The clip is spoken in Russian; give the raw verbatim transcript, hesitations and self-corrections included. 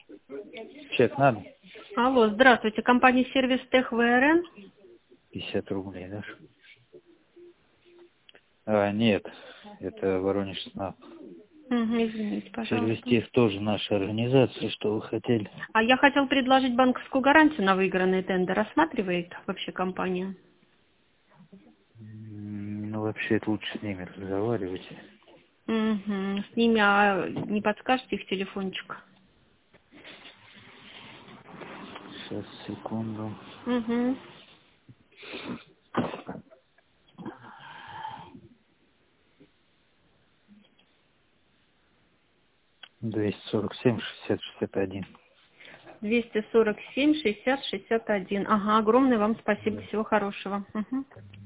Чек надо? Алло, здравствуйте, компания сервис Тех ВРН. пятьдесят рублей, да? А, нет, это Воронеж СНАП. Угу, извините, Сервис пожалуйста. Тех тоже наша организация, что вы хотели? А я хотел предложить банковскую гарантию на выигранный тендер. Рассматривает вообще компания? М, Ну, вообще, это лучше с ними разговаривать. Угу. С ними, а не подскажете их телефончик? Сейчас, секунду. Угу. двести сорок семь шестьдесят шестьдесят один. двести сорок семь шестьдесят шестьдесят один. Ага, огромное вам спасибо. Всего хорошего. Угу.